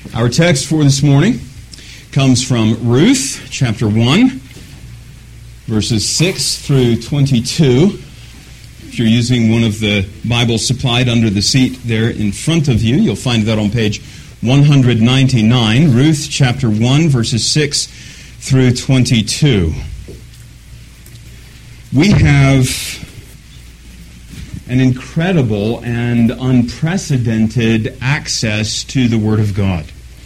Our text for this morning comes from Ruth, chapter 1, verses 6 through 22. If you're using one of the Bibles supplied under the seat there in front of you, you'll find that on page 199, Ruth, chapter 1, verses 6 through 22. We have an incredible and unprecedented access to the Word of God.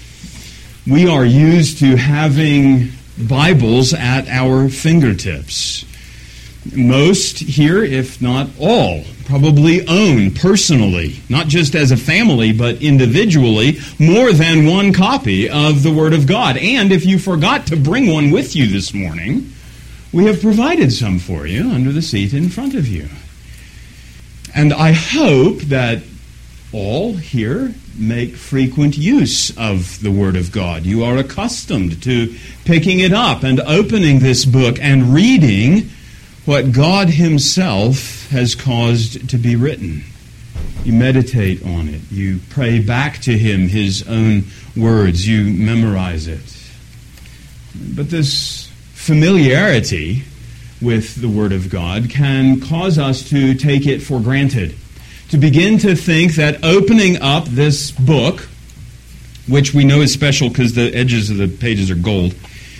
We are used to having Bibles at our fingertips. Most here, if not all, probably own personally, not just as a family, but individually, more than one copy of the Word of God. And if you forgot to bring one with you this morning, we have provided some for you under the seat in front of you. And I hope that all here make frequent use of the Word of God. You are accustomed to picking it up and opening this book and reading what God Himself has caused to be written. You meditate on it. You pray back to Him His own words. You memorize it. But this familiarity with the Word of God can cause us to take it for granted, to begin to think that opening up this book, which we know is special because the edges of the pages are gold,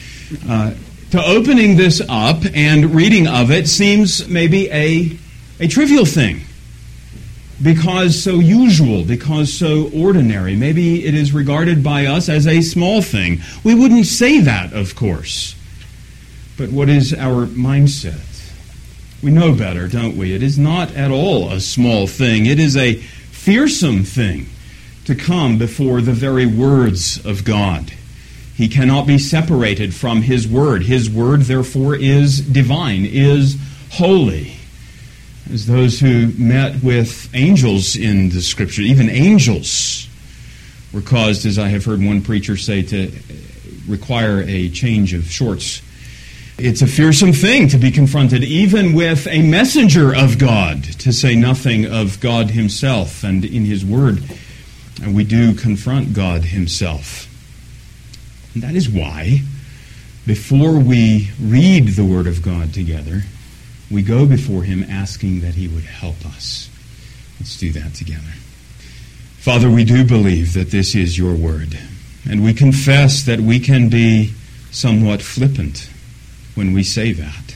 to opening this up and reading of it seems maybe a trivial thing, because so usual, because so ordinary. Maybe it is regarded by us as a small thing. We wouldn't say that, of course. But what is our mindset? We know better, don't we? It is not at all a small thing. It is a fearsome thing to come before the very words of God. He cannot be separated from His Word. His Word, therefore, is divine, is holy. As those who met with angels in the Scripture, even angels were caused, as I have heard one preacher say, to require a change of shorts. It's a fearsome thing to be confronted even with a messenger of God, to say nothing of God Himself. And in His Word, we do confront God Himself. And that is why, before we read the Word of God together, we go before Him asking that He would help us. Let's do that together. Father, we do believe that this is Your Word, and we confess that we can be somewhat flippant when we say that.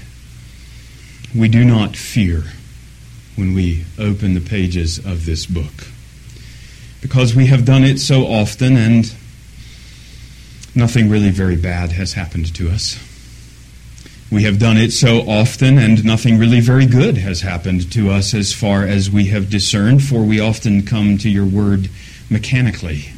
We do not fear when we open the pages of this book, because we have done it so often and nothing really very bad has happened to us. We have done it so often and nothing really very good has happened to us as far as we have discerned, for we often come to Your Word mechanically.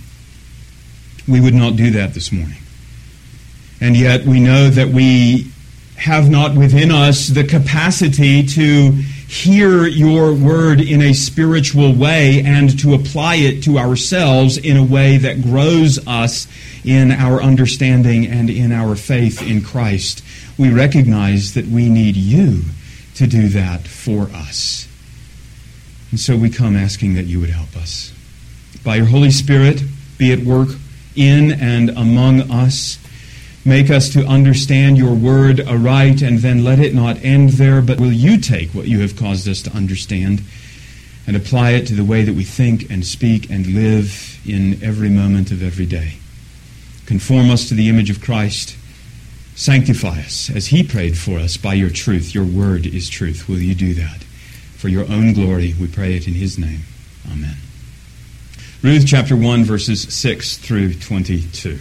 We would not do that this morning. And yet we know that we have not within us the capacity to hear Your Word in a spiritual way and to apply it to ourselves in a way that grows us in our understanding and in our faith in Christ. We recognize that we need You to do that for us. And so we come asking that You would help us. By Your Holy Spirit, be at work in and among us. Make us to understand Your Word aright, and then let it not end there, but will You take what You have caused us to understand and apply it to the way that we think and speak and live in every moment of every day. Conform us to the image of Christ. Sanctify us as He prayed for us by Your truth. Your Word is truth. Will You do that? For Your own glory, we pray it in His name. Amen. Ruth chapter 1, verses 6 through 22.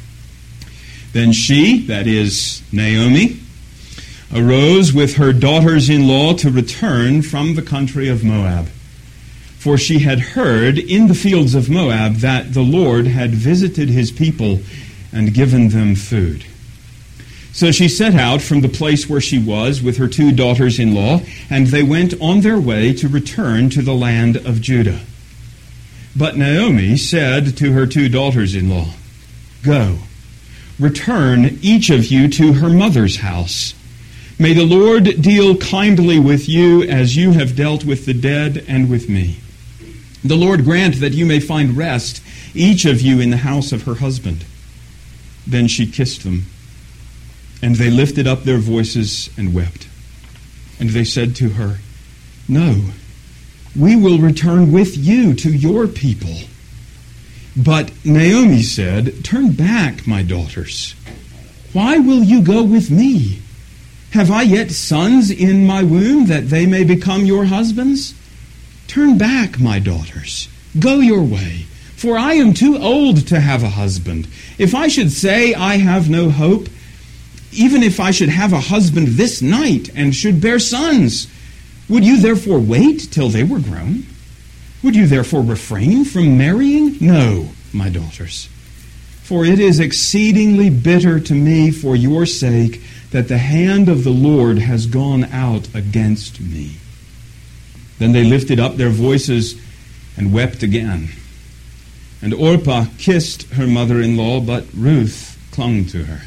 Then she, that is Naomi, arose with her daughters-in-law to return from the country of Moab. For she had heard in the fields of Moab that the Lord had visited His people and given them food. So she set out from the place where she was with her 2 daughters-in-law, and they went on their way to return to the land of Judah. But Naomi said to her 2 daughters-in-law, "Go, return each of you to her mother's house. May the Lord deal kindly with you as you have dealt with the dead and with me. The Lord grant that you may find rest, each of you in the house of her husband." Then she kissed them, and they lifted up their voices and wept. And they said to her, "No, we will return with you to your people." But Naomi said, "Turn back, my daughters. Why will you go with me? Have I yet sons in my womb that they may become your husbands? Turn back, my daughters. Go your way, for I am too old to have a husband. If I should say I have no hope, even if I should have a husband this night and should bear sons, would you therefore wait till they were grown? Would you therefore refrain from marrying? No, my daughters. For it is exceedingly bitter to me for your sake that the hand of the Lord has gone out against me." Then they lifted up their voices and wept again. And Orpah kissed her mother-in-law, but Ruth clung to her.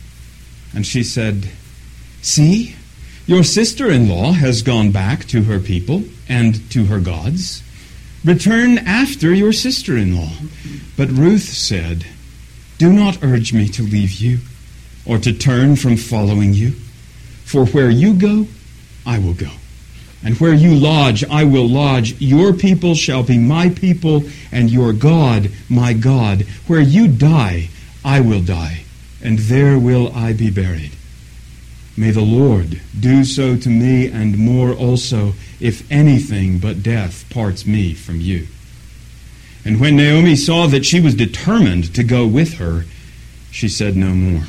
And she said, "See, your sister-in-law has gone back to her people and to her gods. Return after your sister-in-law." But Ruth said, "Do not urge me to leave you or to turn from following you. For where you go, I will go. And where you lodge, I will lodge. Your people shall be my people, and your God, my God. Where you die, I will die, and there will I be buried. May the Lord do so to me, and more also, if anything but death parts me from you." And when Naomi saw that she was determined to go with her, she said no more.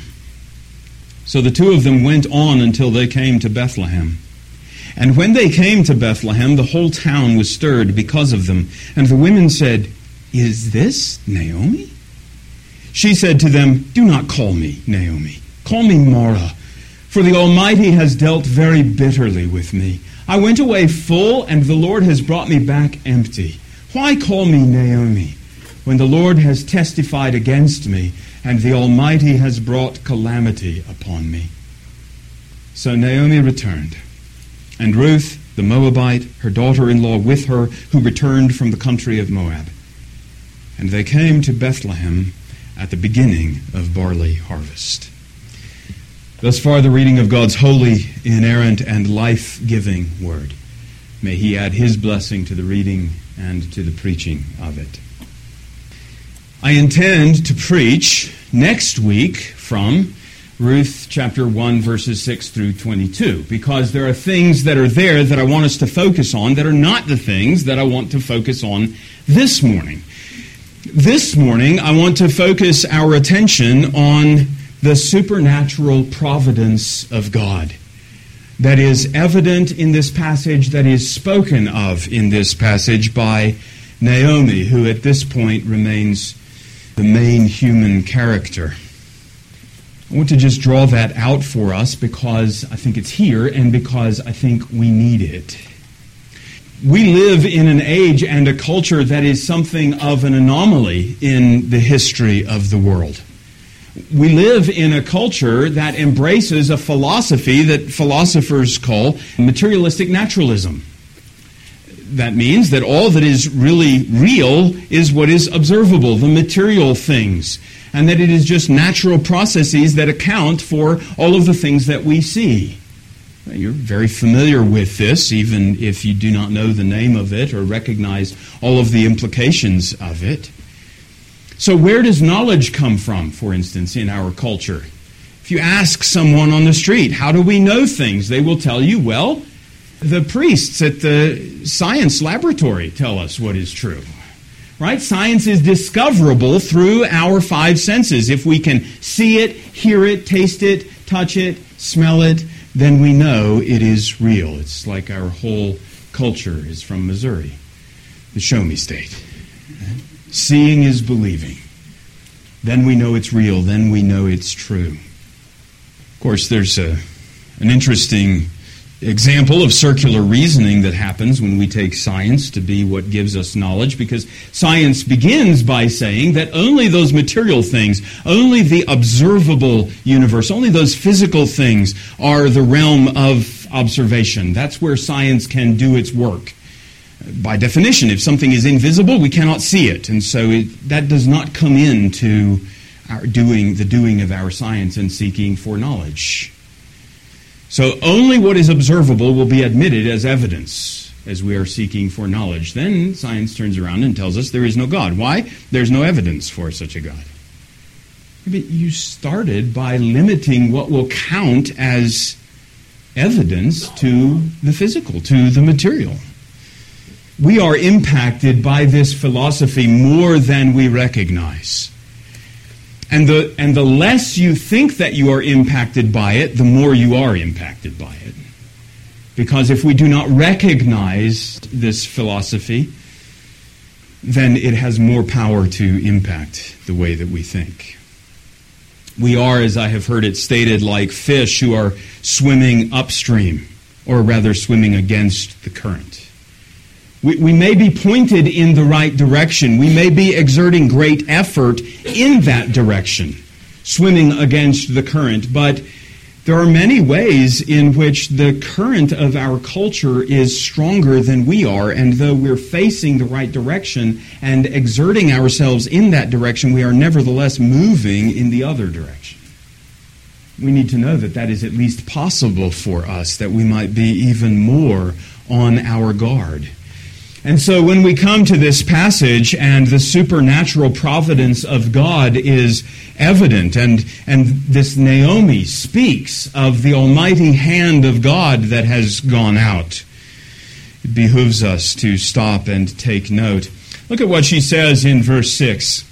So the two of them went on until they came to Bethlehem. And when they came to Bethlehem, the whole town was stirred because of them. And the women said, "Is this Naomi?" She said to them, "Do not call me Naomi. Call me Mara, for the Almighty has dealt very bitterly with me. I went away full, and the Lord has brought me back empty. Why call me Naomi, when the Lord has testified against me, and the Almighty has brought calamity upon me?" So Naomi returned, and Ruth, the Moabite, her daughter-in-law with her, who returned from the country of Moab. And they came to Bethlehem at the beginning of barley harvest. Thus far the reading of God's holy, inerrant, and life-giving word. May He add His blessing to the reading and to the preaching of it. I intend to preach next week from Ruth chapter 1, verses 6 through 22, because there are things that are there that I want us to focus on that are not the things that I want to focus on this morning. This morning, I want to focus our attention on the supernatural providence of God that is evident in this passage, that is spoken of in this passage by Naomi, who at this point remains the main human character. I want to just draw that out for us because I think it's here and because I think we need it. We live in an age and a culture that is something of an anomaly in the history of the world. We live in a culture that embraces a philosophy that philosophers call materialistic naturalism. That means that all that is really real is what is observable, the material things, and that it is just natural processes that account for all of the things that we see. You're very familiar with this, even if you do not know the name of it or recognize all of the implications of it. So where does knowledge come from, for instance, in our culture? If you ask someone on the street, how do we know things? They will tell you, well, the priests at the science laboratory tell us what is true. Right? Science is discoverable through our five senses. If we can see it, hear it, taste it, touch it, smell it, then we know it is real. It's like our whole culture is from Missouri, the Show Me State. Seeing is believing. Then we know it's real. Then we know it's true. Of course, there's an interesting example of circular reasoning that happens when we take science to be what gives us knowledge, because science begins by saying that only those material things, only the observable universe, only those physical things are the realm of observation. That's where science can do its work. By definition, if something is invisible, we cannot see it. And so that does not come into the doing of our science and seeking for knowledge. So only what is observable will be admitted as evidence as we are seeking for knowledge. Then science turns around and tells us there is no God. Why? There's no evidence for such a God. But you started by limiting what will count as evidence to the physical, to the material. We are impacted by this philosophy more than we recognize. And the less you think that you are impacted by it, the more you are impacted by it. Because if we do not recognize this philosophy, then it has more power to impact the way that we think. We are, as I have heard it stated, like fish who are swimming upstream, or rather swimming against the current. We may be pointed in the right direction. We may be exerting great effort in that direction, swimming against the current. But there are many ways in which the current of our culture is stronger than we are. And though we're facing the right direction and exerting ourselves in that direction, we are nevertheless moving in the other direction. We need to know that that is at least possible for us, that we might be even more on our guard. And so when we come to this passage and the supernatural providence of God is evident, and this Naomi speaks of the almighty hand of God that has gone out, it behooves us to stop and take note. Look at what she says in verse 6,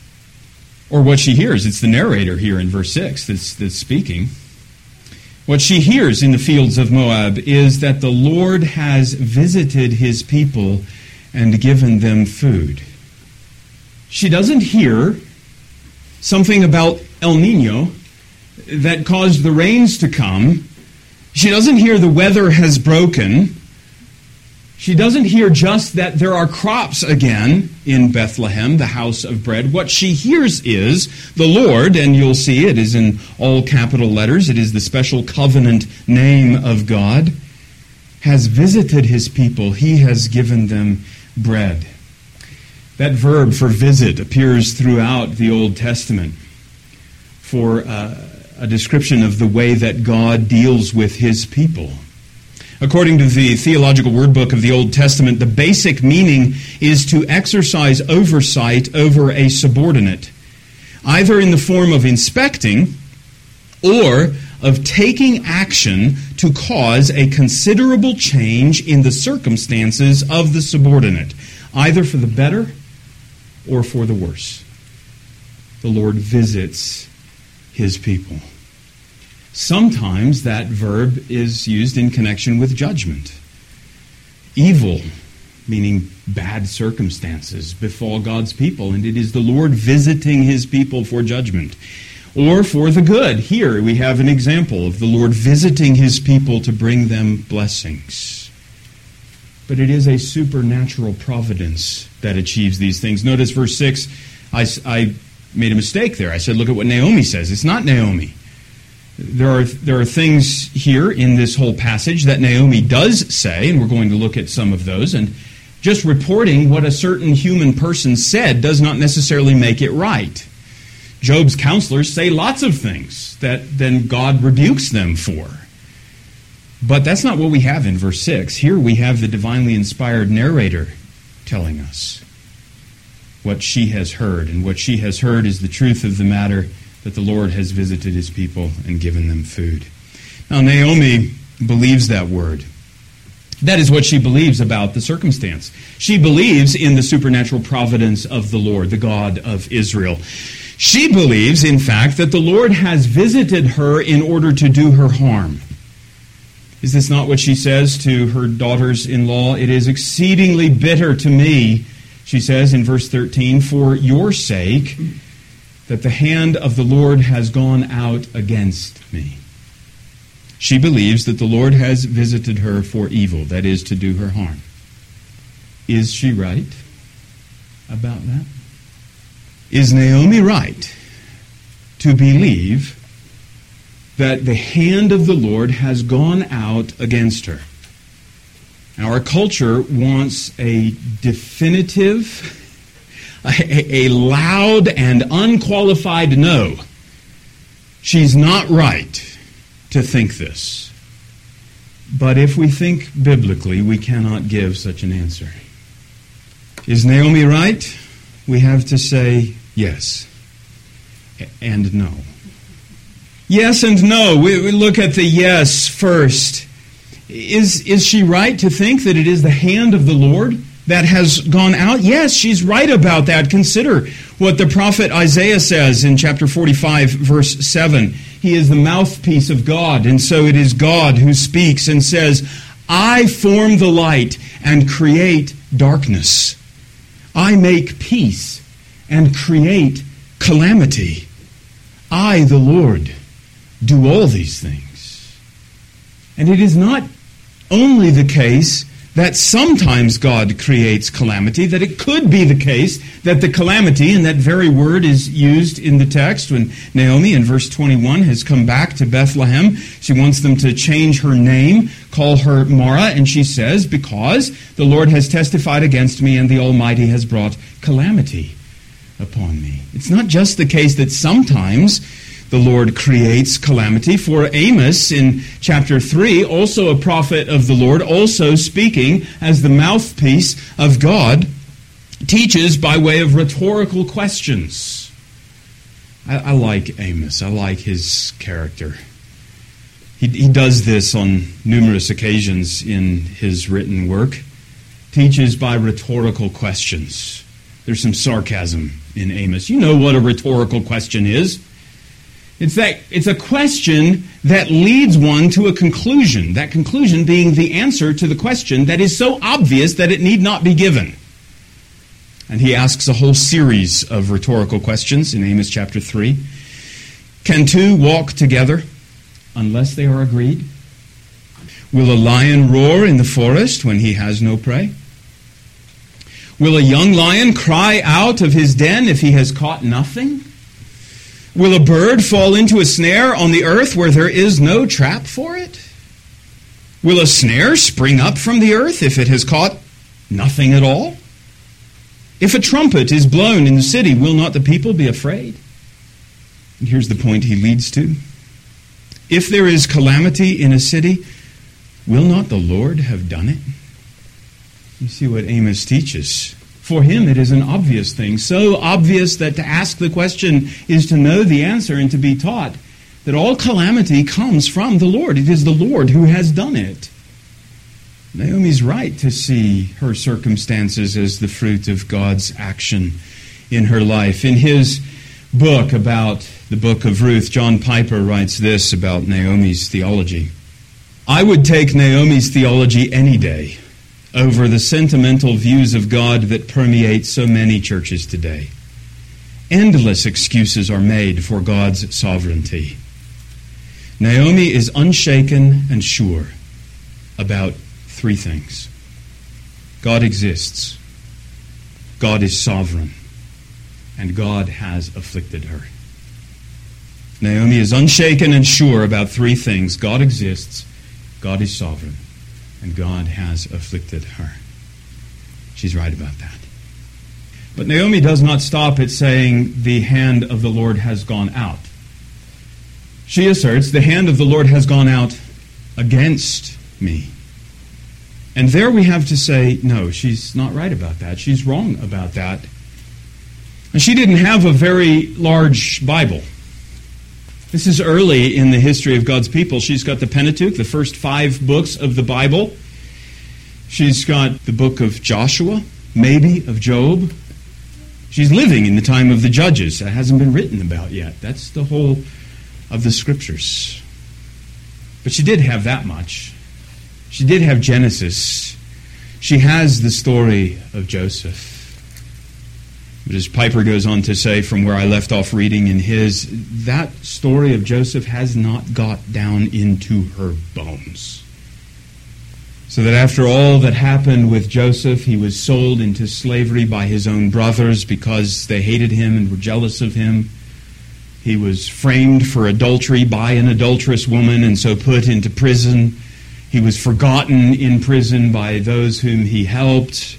or what she hears. It's the narrator here in verse 6 that's speaking. What she hears in the fields of Moab is that the Lord has visited his people and given them food. She doesn't hear something about El Nino that caused the rains to come. She doesn't hear the weather has broken. She doesn't hear just that there are crops again in Bethlehem, the house of bread. What she hears is the Lord, and you'll see it is in all capital letters. It is the special covenant name of God, has visited his people. He has given them bread. That verb for visit appears throughout the Old Testament for a description of the way that God deals with his people. According to the Theological Word Book of the Old Testament, the basic meaning is to exercise oversight over a subordinate, either in the form of inspecting or of taking action to cause a considerable change in the circumstances of the subordinate, either for the better or for the worse. The Lord visits his people. Sometimes that verb is used in connection with judgment. Evil, meaning bad circumstances, befall God's people, and it is the Lord visiting his people for judgment. Or for the good. Here we have an example of the Lord visiting his people to bring them blessings. But it is a supernatural providence that achieves these things. Notice verse 6, I made a mistake there. I said, look at what Naomi says. It's not Naomi. There are things here in this whole passage that Naomi does say, and we're going to look at some of those. And just reporting what a certain human person said does not necessarily make it right. Job's counselors say lots of things that then God rebukes them for. But that's not what we have in verse 6. Here we have the divinely inspired narrator telling us what she has heard. And what she has heard is the truth of the matter, that the Lord has visited his people and given them food. Now, Naomi believes that word. That is what she believes about the circumstance. She believes in the supernatural providence of the Lord, the God of Israel. She believes, in fact, that the Lord has visited her in order to do her harm. Is this not what she says to her daughters-in-law? It is exceedingly bitter to me, she says in verse 13, for your sake, that the hand of the Lord has gone out against me. She believes that the Lord has visited her for evil, that is, to do her harm. Is she right about that? Is Naomi right to believe that the hand of the Lord has gone out against her? Our culture wants a definitive, a loud and unqualified no. She's not right to think this. But if we think biblically, we cannot give such an answer. Is Naomi right? We have to say yes and no. Yes and no. We look at the yes first. Is she right to think that it is the hand of the Lord that has gone out? Yes, she's right about that. Consider what the prophet Isaiah says in chapter 45, verse 7. He is the mouthpiece of God, and so it is God who speaks and says, I form the light and create darkness. I make peace and create calamity. I, the Lord, do all these things. And it is not only the case that sometimes God creates calamity, that it could be the case that the calamity, and that very word is used in the text when Naomi in verse 21 has come back to Bethlehem. She wants them to change her name, call her Mara, and she says, because the Lord has testified against me and the Almighty has brought calamity upon me. It's not just the case that sometimes the Lord creates calamity. For Amos in chapter 3, also a prophet of the Lord, also speaking as the mouthpiece of God, teaches by way of rhetorical questions. I like Amos. I like his character. He does this on numerous occasions in his written work. Teaches by rhetorical questions. There's some sarcasm in Amos. You know what a rhetorical question is. It's a question that leads one to a conclusion, that conclusion being the answer to the question that is so obvious that it need not be given. And he asks a whole series of rhetorical questions in Amos chapter 3. Can two walk together unless they are agreed? Will a lion roar in the forest when he has no prey? Will a young lion cry out of his den if he has caught nothing? Will a bird fall into a snare on the earth where there is no trap for it? Will a snare spring up from the earth if it has caught nothing at all? If a trumpet is blown in the city, will not the people be afraid? And here's the point he leads to. If there is calamity in a city, will not the Lord have done it? You see what Amos teaches. For him, it is an obvious thing, so obvious that to ask the question is to know the answer and to be taught that all calamity comes from the Lord. It is the Lord who has done it. Naomi's right to see her circumstances as the fruit of God's action in her life. In his book about the book of Ruth, John Piper writes this about Naomi's theology. I would take Naomi's theology any day over the sentimental views of God that permeate so many churches today. Endless excuses are made for God's sovereignty. Naomi is unshaken and sure about three things. God exists, God is sovereign, and God has afflicted her. Naomi is unshaken and sure about three things. God exists, God is sovereign, and God has afflicted her. She's right about that. But Naomi does not stop at saying the hand of the Lord has gone out. She asserts the hand of the Lord has gone out against me. And there we have to say, no, she's not right about that. She's wrong about that. And she didn't have a very large Bible. This is early in the history of God's people. She's got the Pentateuch, the first 5 books of the Bible. She's got the book of Joshua, maybe of Job. She's living in the time of the Judges. That hasn't been written about yet. That's the whole of the Scriptures. But she did have that much. She did have Genesis. She has the story of Joseph. But as Piper goes on to say, from where I left off reading in his, that story of Joseph has not got down into her bones. So that after all that happened with Joseph, he was sold into slavery by his own brothers because they hated him and were jealous of him. He was framed for adultery by an adulterous woman and so put into prison. He was forgotten in prison by those whom he helped.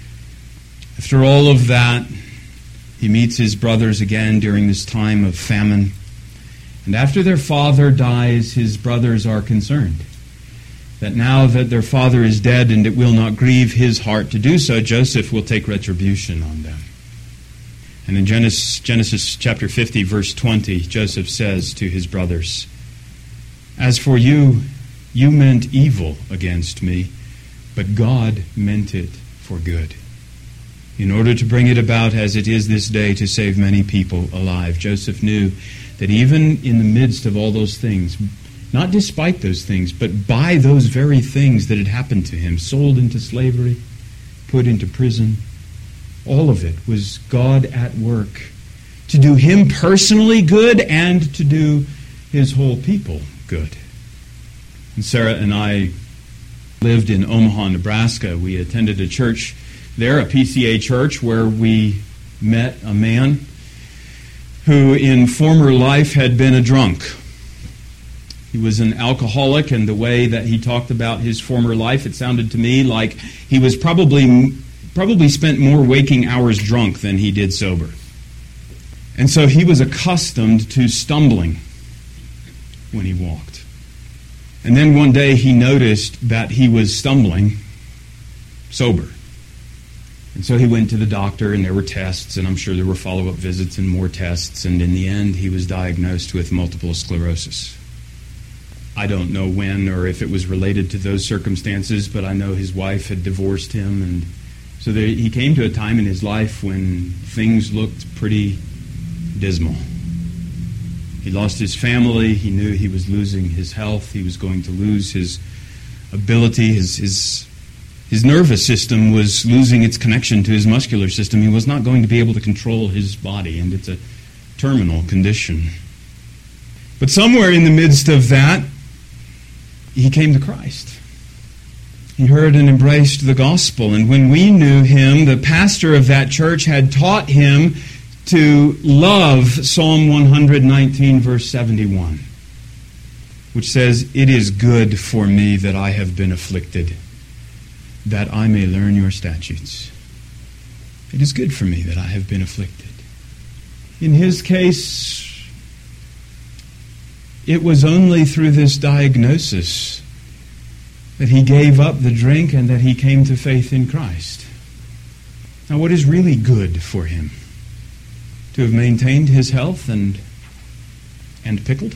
After all of that, he meets his brothers again during this time of famine. And after their father dies, his brothers are concerned that now that their father is dead and it will not grieve his heart to do so, Joseph will take retribution on them. And in Genesis chapter 50, verse 20, Joseph says to his brothers, "As for you, you meant evil against me, but God meant it for good, in order to bring it about as it is this day to save many people alive." Joseph knew that even in the midst of all those things, not despite those things, but by those very things that had happened to him, sold into slavery, put into prison, all of it was God at work to do him personally good and to do his whole people good. And Sarah and I lived in Omaha, Nebraska. We attended a church there, a PCA church, where we met a man who in former life had been a drunk. He was an alcoholic, and the way that he talked about his former life, it sounded to me like he was probably spent more waking hours drunk than he did sober. And so he was accustomed to stumbling when he walked. And then one day he noticed that he was stumbling sober. And so he went to the doctor, and there were tests, and I'm sure there were follow-up visits and more tests, and in the end he was diagnosed with multiple sclerosis. I don't know when or if it was related to those circumstances, but I know his wife had divorced him, and so he came to a time in his life when things looked pretty dismal. He lost his family. He knew he was losing his health. He was going to lose his ability. His nervous system was losing its connection to his muscular system. He was not going to be able to control his body, and it's a terminal condition. But somewhere in the midst of that, he came to Christ. He heard and embraced the gospel. And when we knew him, the pastor of that church had taught him to love Psalm 119, verse 71, which says, "It is good for me that I have been afflicted, that I may learn your statutes." It is good for me that I have been afflicted. In his case, it was only through this diagnosis that he gave up the drink and that he came to faith in Christ. Now, what is really good for him? To have maintained his health and pickled?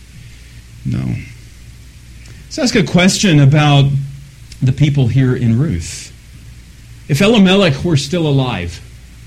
No. Let's ask a question about the people here in Ruth. If Elimelech were still alive,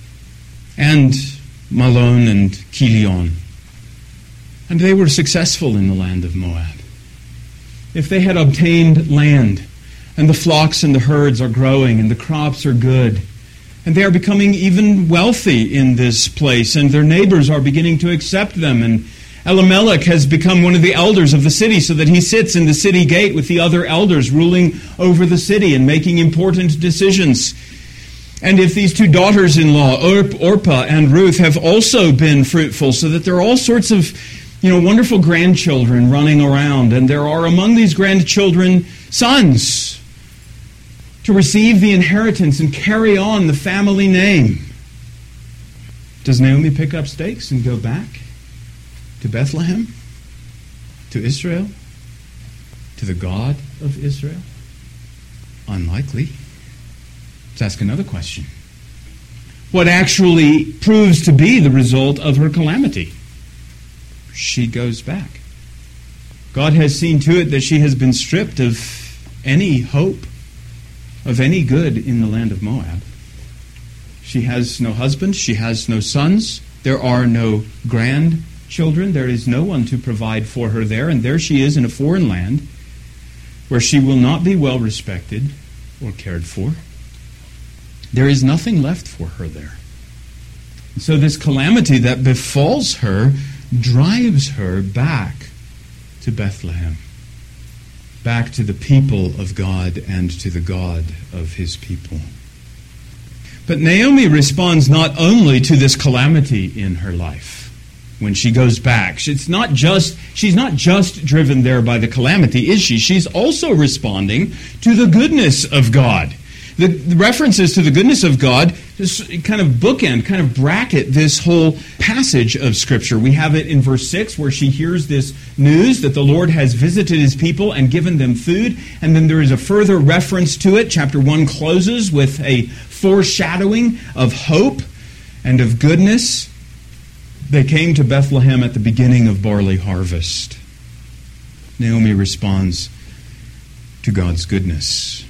and Mahlon and Chilion, and they were successful in the land of Moab, if they had obtained land, and the flocks and the herds are growing, and the crops are good, and they are becoming even wealthy in this place, and their neighbors are beginning to accept them, and Elimelech has become one of the elders of the city, so that he sits in the city gate with the other elders, ruling over the city and making important decisions. And if these two daughters-in-law, Orpah and Ruth, have also been fruitful, so that there are all sorts of wonderful grandchildren running around, and there are among these grandchildren sons to receive the inheritance and carry on the family name. Does Naomi pick up stakes and go back to Bethlehem, to Israel, to the God of Israel? Unlikely. Let's ask another question. What actually proves to be the result of her calamity? She goes back. God has seen to it that she has been stripped of any hope of any good in the land of Moab. She has no husband. She has no sons. There are no grandchildren. There is no one to provide for her there. And there she is in a foreign land where she will not be well respected or cared for. There is nothing left for her there. And so this calamity that befalls her drives her back to Bethlehem, back to the people of God and to the God of his people. But Naomi responds not only to this calamity in her life, when she goes back. She's not just driven there by the calamity, is she? She's also responding to the goodness of God. The references to the goodness of God just kind of bookend, kind of bracket this whole passage of Scripture. We have it in verse 6 where she hears this news that the Lord has visited His people and given them food. And then there is a further reference to it. Chapter 1 closes with a foreshadowing of hope and of goodness. They came to Bethlehem at the beginning of barley harvest. Naomi responds to God's goodness.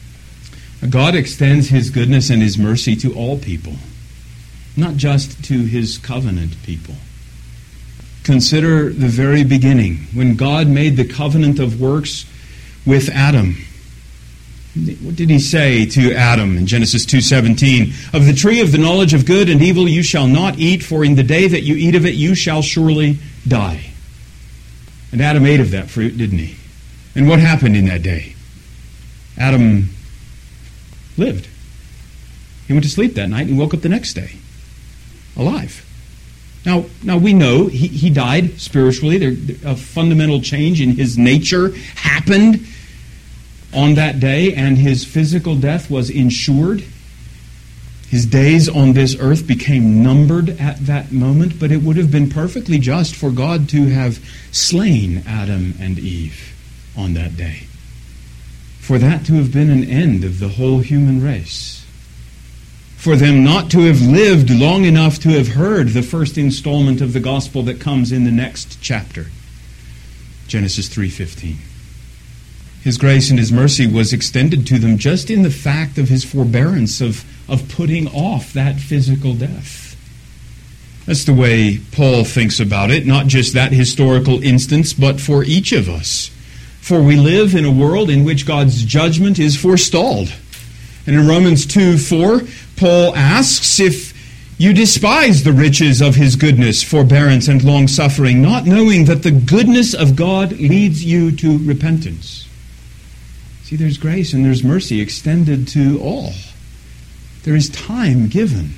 God extends His goodness and His mercy to all people, not just to His covenant people. Consider the very beginning, when God made the covenant of works with Adam. What did He say to Adam in Genesis 2:17? Of the tree of the knowledge of good and evil you shall not eat, for in the day that you eat of it you shall surely die. And Adam ate of that fruit, didn't he? And what happened in that day? Adam lived. He went to sleep that night and woke up the next day, alive. Now we know he died spiritually. A fundamental change in his nature happened on that day, and his physical death was ensured. His days on this earth became numbered at that moment, but it would have been perfectly just for God to have slain Adam and Eve on that day. For that to have been an end of the whole human race. For them not to have lived long enough to have heard the first installment of the gospel that comes in the next chapter, Genesis 3:15. His grace and His mercy was extended to them just in the fact of His forbearance of putting off that physical death. That's the way Paul thinks about it, not just that historical instance, but for each of us. For we live in a world in which God's judgment is forestalled. And in Romans 2:4, Paul asks, if you despise the riches of His goodness, forbearance, and long-suffering, not knowing that the goodness of God leads you to repentance. See, there's grace and there's mercy extended to all. There is time given.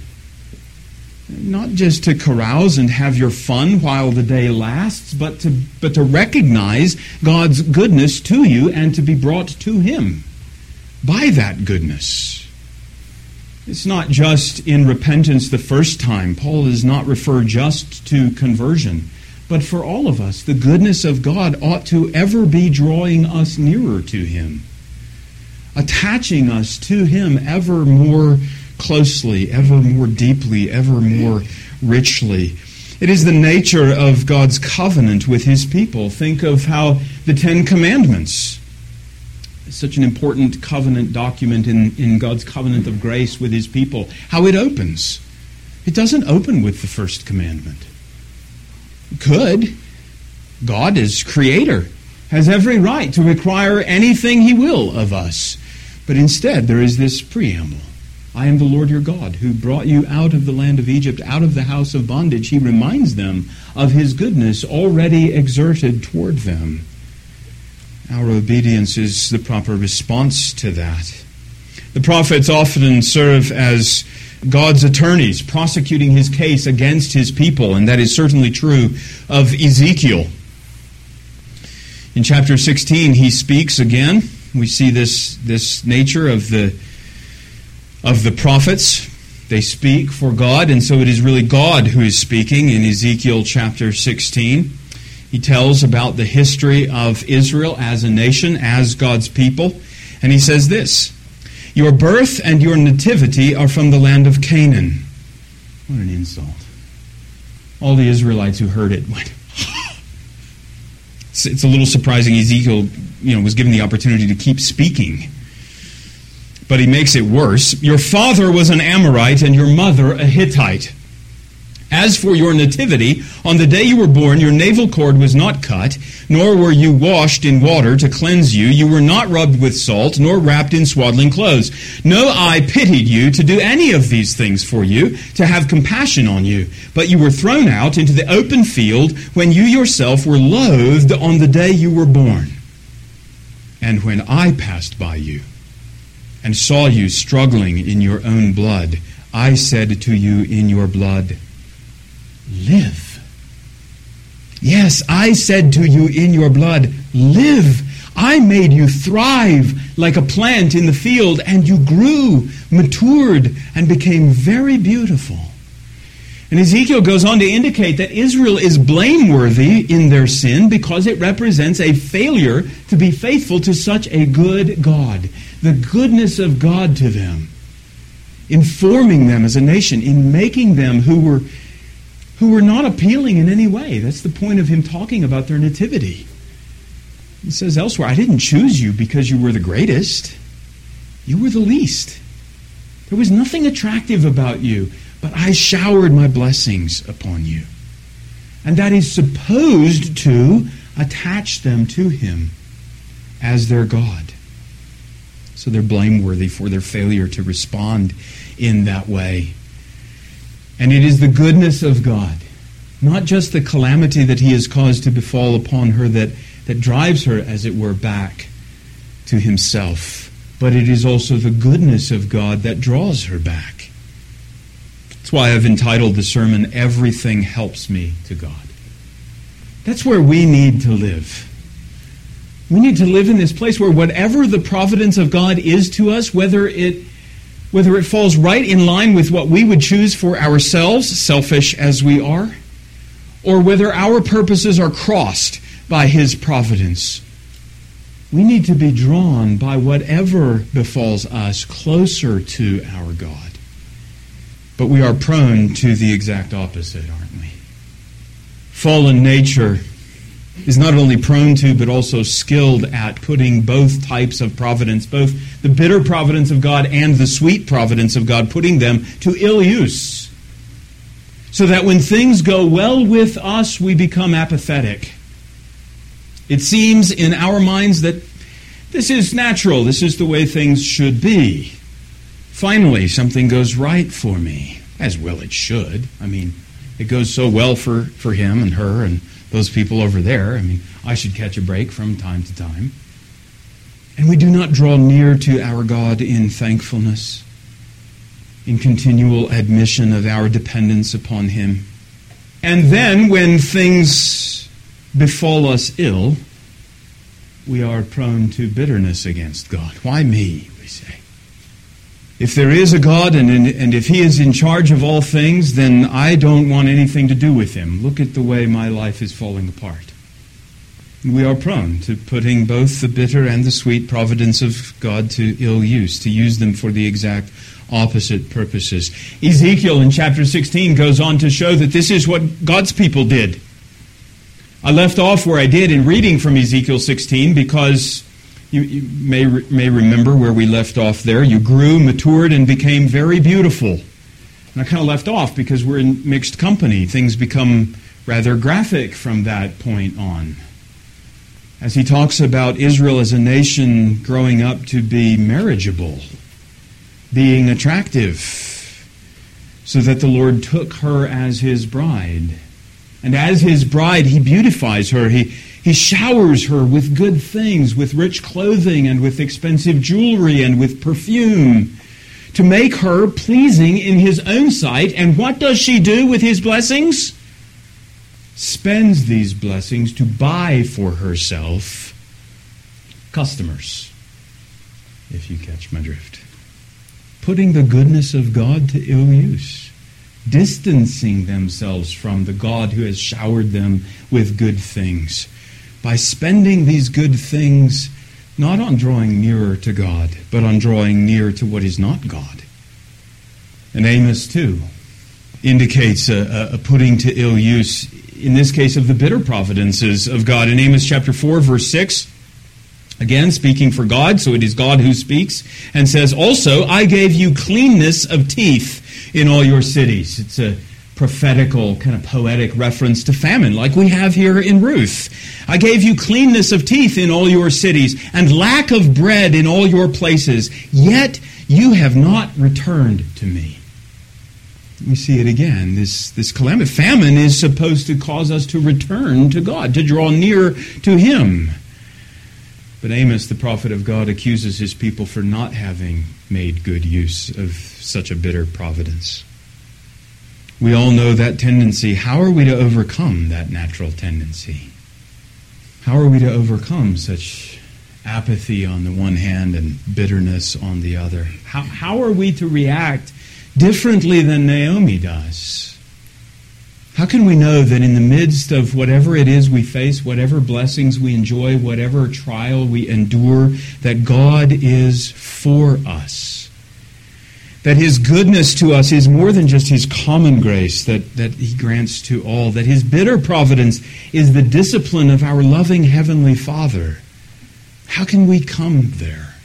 Not just to carouse and have your fun while the day lasts, but to recognize God's goodness to you and to be brought to Him by that goodness. It's not just in repentance the first time. Paul does not refer just to conversion. But for all of us, the goodness of God ought to ever be drawing us nearer to Him, attaching us to Him ever more closely, ever more deeply, ever more richly. It is the nature of God's covenant with His people. Think of how the Ten Commandments, such an important covenant document in God's covenant of grace with His people, how it opens. It doesn't open with the first commandment. It could. God, as Creator, has every right to require anything He will of us. But instead, there is this preamble. I am the Lord your God, who brought you out of the land of Egypt, out of the house of bondage. He reminds them of His goodness already exerted toward them. Our obedience is the proper response to that. The prophets often serve as God's attorneys, prosecuting His case against His people, and that is certainly true of Ezekiel. In chapter 16, he speaks again. We see this nature of the prophets. They speak for God, and so it is really God who is speaking in Ezekiel chapter 16. He tells about the history of Israel as a nation, as God's people, and he says this, your birth and your nativity are from the land of Canaan. What an insult. All the Israelites who heard it went, It's a little surprising Ezekiel, was given the opportunity to keep speaking. But he makes it worse. Your father was an Amorite and your mother a Hittite. As for your nativity, on the day you were born, your navel cord was not cut, nor were you washed in water to cleanse you. You were not rubbed with salt, nor wrapped in swaddling clothes. No eye pitied you to do any of these things for you, to have compassion on you. But you were thrown out into the open field when you yourself were loathed on the day you were born. And when I passed by you and saw you struggling in your own blood, I said to you in your blood, live. Yes, I said to you in your blood, live. I made you thrive like a plant in the field, and you grew, matured, and became very beautiful. And Ezekiel goes on to indicate that Israel is blameworthy in their sin because it represents a failure to be faithful to such a good God. The goodness of God to them, in forming them as a nation, in making them who were not appealing in any way. That's the point of him talking about their nativity. He says elsewhere, I didn't choose you because you were the greatest. You were the least. There was nothing attractive about you, but I showered my blessings upon you. And that is supposed to attach them to him as their God. So they're blameworthy for their failure to respond in that way. And it is the goodness of God, not just the calamity that he has caused to befall upon her that drives her, as it were, back to himself. But it is also the goodness of God that draws her back. That's why I've entitled the sermon, Everything Helps Me to God. That's where we need to live. We need to live in this place where whatever the providence of God is to us, whether it falls right in line with what we would choose for ourselves, selfish as we are, or whether our purposes are crossed by his providence, we need to be drawn by whatever befalls us closer to our God. But we are prone to the exact opposite, aren't we? Fallen nature is not only prone to, but also skilled at putting both types of providence, both the bitter providence of God and the sweet providence of God, putting them to ill use. So that when things go well with us, we become apathetic. It seems in our minds that this is natural, this is the way things should be. Finally, something goes right for me, as well it should. I mean, it goes so well for him and her and those people over there. I mean, I should catch a break from time to time. And we do not draw near to our God in thankfulness, in continual admission of our dependence upon him. And then when things befall us ill, we are prone to bitterness against God. Why me, we say. If there is a God and if he is in charge of all things, then I don't want anything to do with him. Look at the way my life is falling apart. We are prone to putting both the bitter and the sweet providence of God to ill use, to use them for the exact opposite purposes. Ezekiel in chapter 16 goes on to show that this is what God's people did. I left off where I did in reading from Ezekiel 16 because you may remember where we left off there. You grew, matured, and became very beautiful. And I kind of left off because we're in mixed company. Things become rather graphic from that point on. As he talks about Israel as a nation growing up to be marriageable, being attractive, so that the Lord took her as his bride. And as his bride, he beautifies her. He showers her with good things, with rich clothing and with expensive jewelry and with perfume to make her pleasing in his own sight. And what does she do with his blessings? Spends these blessings to buy for herself customers, if you catch my drift. Putting the goodness of God to ill use. Distancing themselves from the God who has showered them with good things by spending these good things not on drawing nearer to God, but on drawing near to what is not God. And Amos 2 indicates a putting to ill use, in this case, of the bitter providences of God. In Amos chapter 4, verse 6, again, speaking for God, so it is God who speaks, and says, also, I gave you cleanness of teeth in all your cities. It's a prophetical, kind of poetic reference to famine, like we have here in Ruth. I gave you cleanness of teeth in all your cities, and lack of bread in all your places, yet you have not returned to me. We see it again. This calamity, famine, is supposed to cause us to return to God, to draw near to him. But Amos, the prophet of God, accuses his people for not having made good use of such a bitter providence. We all know that tendency. How are we to overcome that natural tendency? How are we to overcome such apathy on the one hand and bitterness on the other? How are we to react differently than Naomi does? How can we know that in the midst of whatever it is we face, whatever blessings we enjoy, whatever trial we endure, that God is for us? That His goodness to us is more than just His common grace that He grants to all. That His bitter providence is the discipline of our loving Heavenly Father. How can we come there?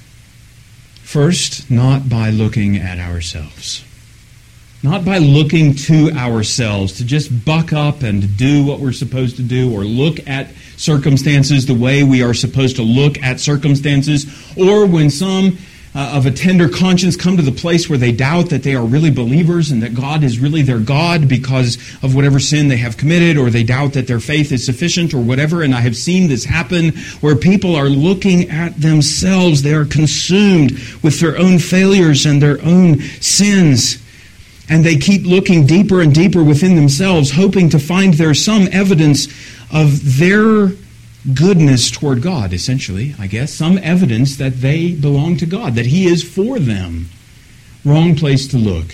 First, not by looking at ourselves. Not by looking to ourselves to just buck up and do what we're supposed to do, or look at circumstances the way we are supposed to look at circumstances, or when some of a tender conscience come to the place where they doubt that they are really believers and that God is really their God because of whatever sin they have committed, or they doubt that their faith is sufficient or whatever. And I have seen this happen where people are looking at themselves. They are consumed with their own failures and their own sins. And they keep looking deeper and deeper within themselves, hoping to find there some evidence of their goodness toward God, essentially, I guess. Some evidence that they belong to God, that He is for them. Wrong place to look.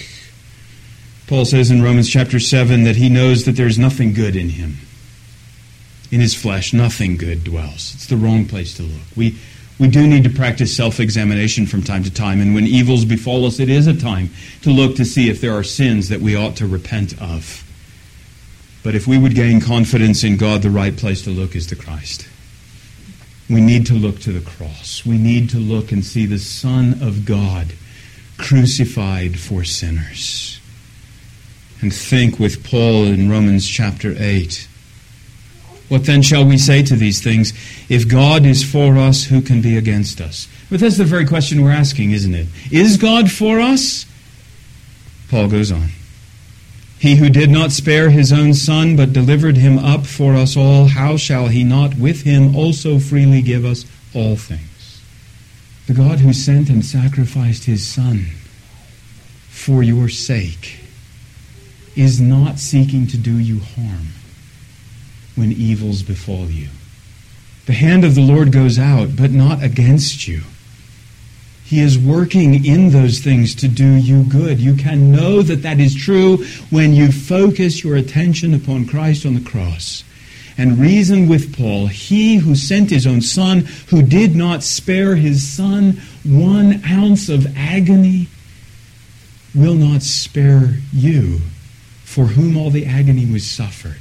Paul says in Romans chapter 7 that he knows that there's nothing good in him. In his flesh, nothing good dwells. It's the wrong place to look. We do need to practice self-examination from time to time, and when evils befall us, it is a time to look to see if there are sins that we ought to repent of. But if we would gain confidence in God, the right place to look is to Christ. We need to look to the cross. We need to look and see the Son of God crucified for sinners. And think with Paul in Romans chapter 8. What then shall we say to these things? If God is for us, who can be against us? But that's the very question we're asking, isn't it? Is God for us? Paul goes on. He who did not spare His own Son, but delivered Him up for us all, how shall He not with Him also freely give us all things? The God who sent and sacrificed His Son for your sake is not seeking to do you harm when evils befall you. The hand of the Lord goes out, but not against you. He is working in those things to do you good. You can know that that is true when you focus your attention upon Christ on the cross and reason with Paul. He who sent His own Son, who did not spare His Son 1 ounce of agony, will not spare you, for whom all the agony was suffered.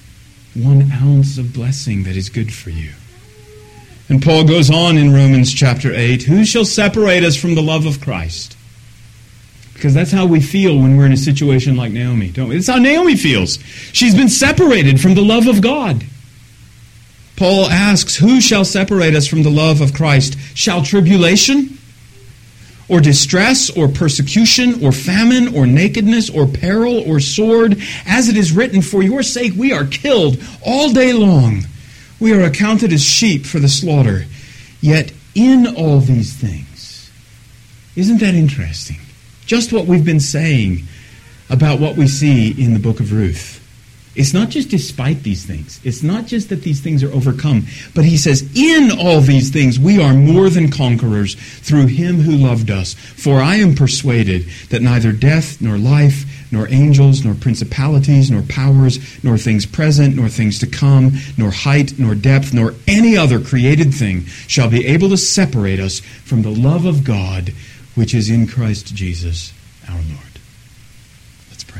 1 ounce of blessing that is good for you. And Paul goes on in Romans chapter 8, who shall separate us from the love of Christ? Because that's how we feel when we're in a situation like Naomi, don't we? That's how Naomi feels. She's been separated from the love of God. Paul asks, who shall separate us from the love of Christ? Shall tribulation, or distress, or persecution, or famine, or nakedness, or peril, or sword? As it is written, for your sake we are killed all day long. We are accounted as sheep for the slaughter. Yet in all these things, isn't that interesting? Just what we've been saying about what we see in the book of Ruth. It's not just despite these things. It's not just that these things are overcome. But he says, in all these things we are more than conquerors through Him who loved us. For I am persuaded that neither death, nor life, nor angels, nor principalities, nor powers, nor things present, nor things to come, nor height, nor depth, nor any other created thing shall be able to separate us from the love of God, which is in Christ Jesus our Lord. Let's pray.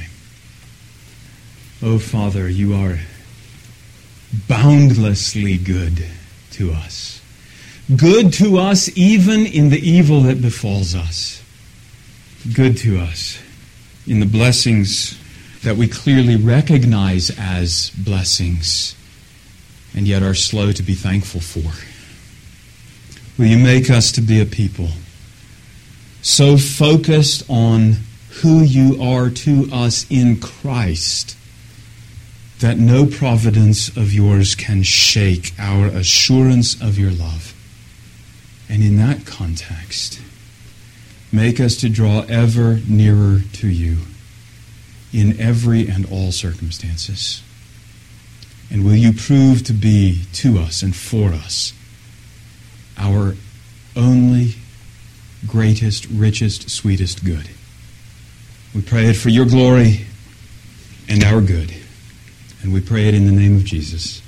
Oh, Father, You are boundlessly good to us. Good to us even in the evil that befalls us. Good to us in the blessings that we clearly recognize as blessings and yet are slow to be thankful for. Will You make us to be a people so focused on who You are to us in Christ that no providence of Yours can shake our assurance of Your love. And in that context, make us to draw ever nearer to You in every and all circumstances. And will you prove to be to us and for us our only, greatest, richest, sweetest good. We pray it for your glory and our good. And we pray it in the name of Jesus.